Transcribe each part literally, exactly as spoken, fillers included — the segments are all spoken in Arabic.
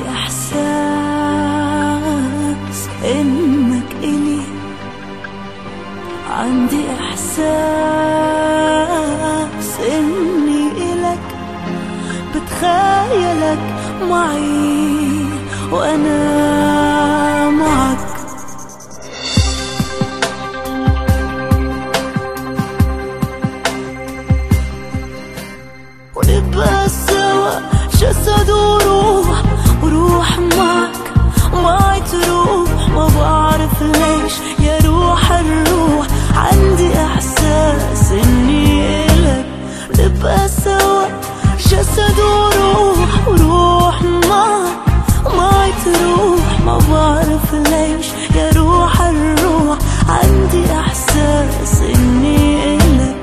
إحساس إنك إلي، عندي إحساس إني إلك، بتخيلك معي وأنا معك. ونبقى سوا جسد وروح، وروح معك ومعي تروح. ما بعرف ليش يا روح الروح، عندي إحساس إني إلك. نبقى سوا جسد وروح، وروح معك ومعي تروح. ما بعرف ليش يا روح الروح، عندي إحساس إني إلك.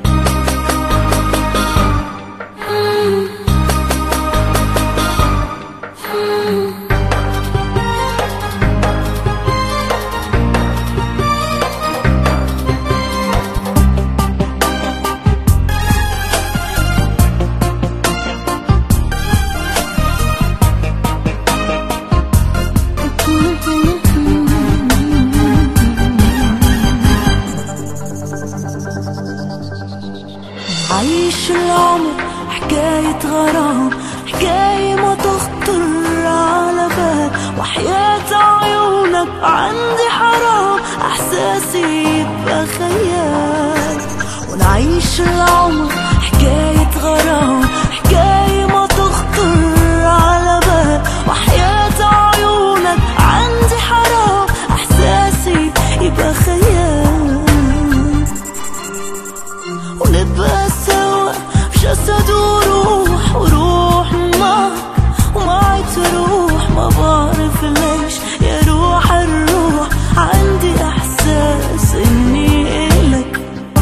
عيش العمر حكاية غرام، حكاية ما تخطر على بال. وحياة عيونك عندي حرام، احساسي يبقى خيال. ونعيش العمر حكاية غرام، حكاية ما تخطر على بال. وحياة عيونك عندي حرام، احساسي يبقى خيال. ونبقى سوا جسد وروح، وروح معك ومعي تروح. ما بعرف ليش يا روح الروح، عندي إحساس إني إلك.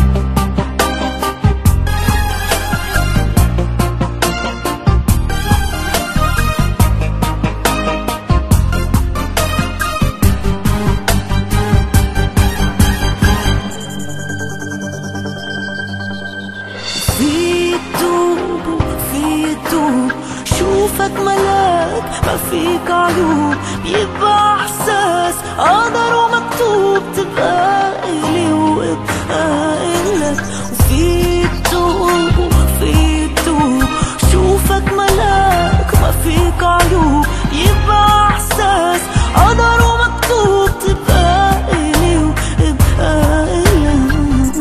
في توب وفي توب، شوفك ملاك ما فيك عيوب. بيبقى إحساس قدر ومكتوب، تبقى إلي وابقى إلك. وفي توب وفي توب، شوفك ملاك ما فيك عيوب. بيبقى إحساس قدر ومكتوب، تبقى إلي وابقى إلك.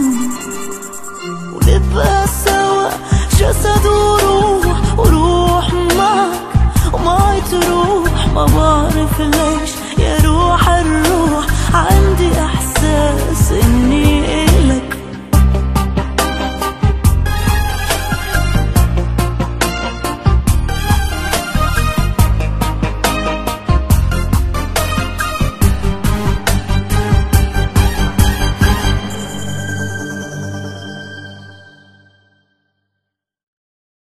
ونبقى سوا جسد وروح، وروح معك ومعي تروح. ما بعرف ليش